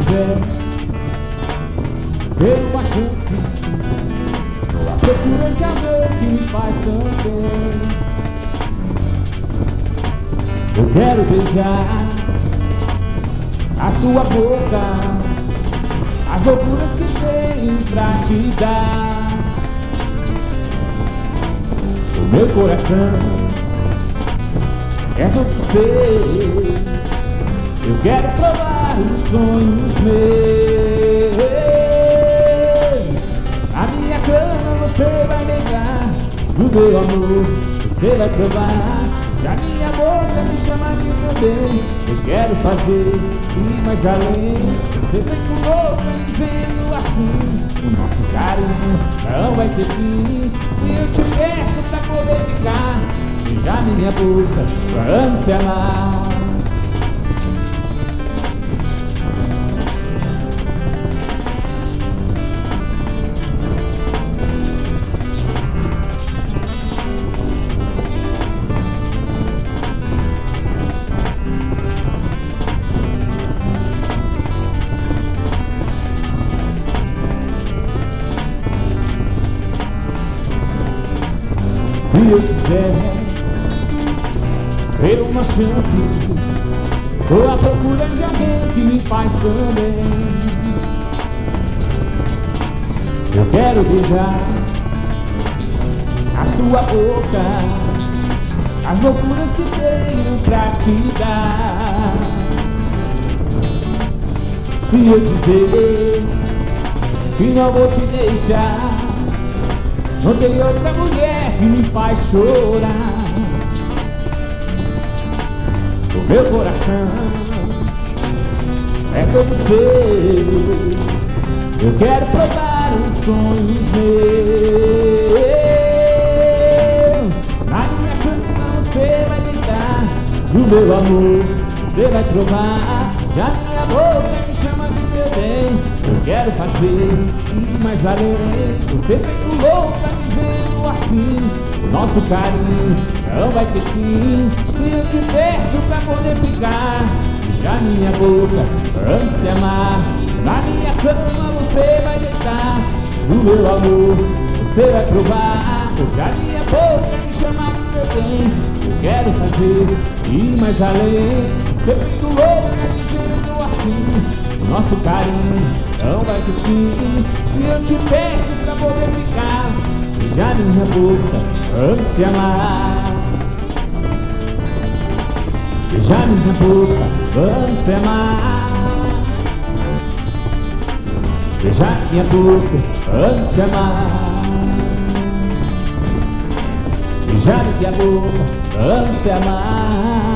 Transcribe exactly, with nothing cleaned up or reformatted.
quiser ter uma chance, tô à procura de alguém que me faz tão bem. Eu quero beijar a sua boca, as loucuras que tenho pra te dar. O meu coração é todo seu, eu quero provar os sonhos meus. A minha cama você vai negar, o meu amor você vai provar. Já minha boca me chama de meu bem, eu quero fazer ir mais além. Você vem com louco dizendo assim, o nosso carinho não vai ter fim. Se eu te peço pra poder ficar, beija minha boca, vamos se amar. Se eu quiser ter uma chance, tô à procura de alguém que me faz tão bem. Eu quero beijar a sua boca, as loucuras que tenho pra te dar. Se eu dizer que não vou te deixar, não tem outra mulher que me faz chorar. O meu coração é todo seu, eu quero provar os sonhos meus. Na minha cama você vai deitar, no meu amor você vai provar. Já minha boca me chama de meu bem, eu quero fazer ir mais além. Você feito louca dizendo assim, o nosso carinho não vai ter fim. Se eu te peço pra poder ficar, beija minha boca, vamos se amar. Na minha cama você vai deitar, no meu amor você vai provar. Já minha boca me chama de meu bem, eu quero fazer ir mais além. Você feito louca dizendo assim, o nosso carinho não vai ter fim. Se eu te peço pra poder ficar, beija minha boca, vamos se amar. Beija minha boca, vamos se amar. Beija minha boca, vamos se amar. Beija minha boca, vamos se amar.